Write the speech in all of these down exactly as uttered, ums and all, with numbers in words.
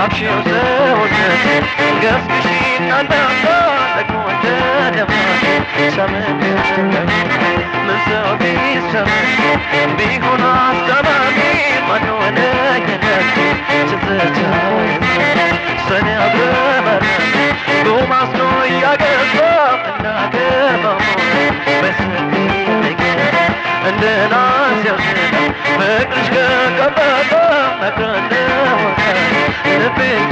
ዳብሽው ሰውነት ገፍሽና እንዳባ ተቆንደ ደማ ሰመን ምን ሰው ቢሰማሽ ቢሆን አስተማሚ ማንሆነ የነት ትዝታው ሰኔ አብረመረ ጎማስኖ እያገባ እናገባሞ በስንት እንደናስ ያስና ፍቅርሽ ከቀበጠ መቅረነው ልቤት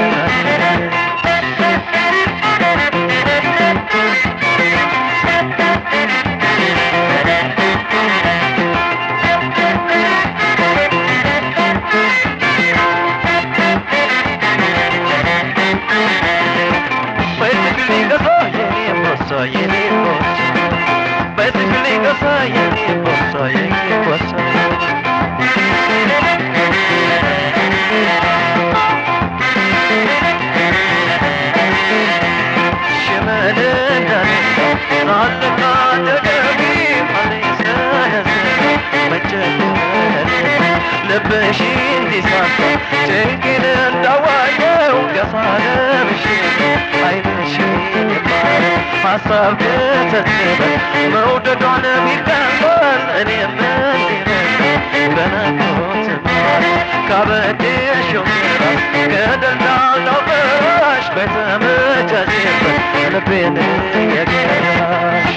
لبشين دي ساسا تنكين الدوايو قصانا بشين عين الشين يبار حصاب كتتبت مودد على ميكان اني من دينك بناكوت النار كابتي شميرا كدل دعنا براش بتمتزيب لبين يقراش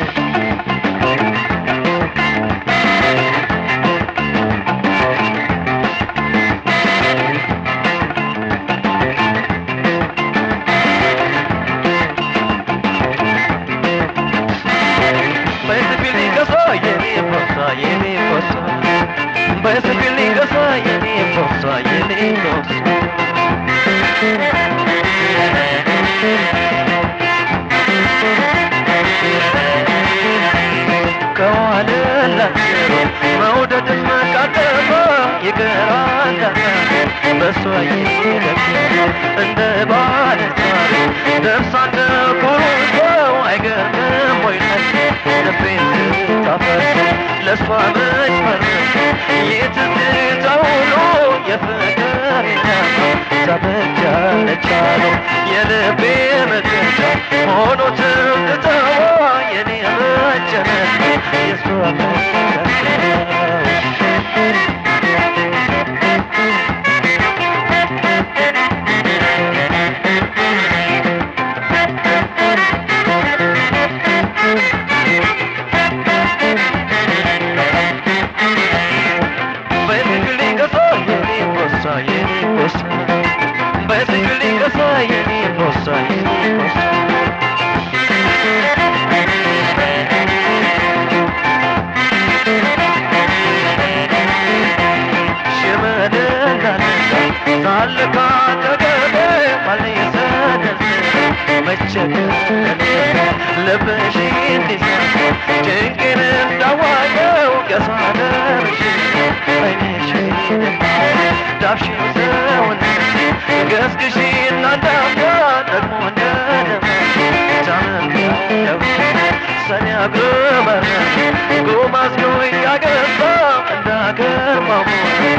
بس بيلي قصايني فصايني نص كوالا لكسر مودة اسمك عدبا يقران دفا بس ويني لكسر عند بالتار درس عند كروسا وعقر من وينك نبيت تفر لسوا مجمر يتدتولو يفكرنا تبكى لجالو يلبي مكتا هونو تبتتوا يني مجمت يسوى مكتا basically قصايني قصايني شمال الغنى تعلق عتقبي مالي سادل متشكل لبشين نساء جنكن الدوايا وقصانا بشين عيني شين دابشي وزاونا قسكشين عندها تقمون دادما تعمل يوم سنة قمر قوم أزنوي يا قصة عندك المامون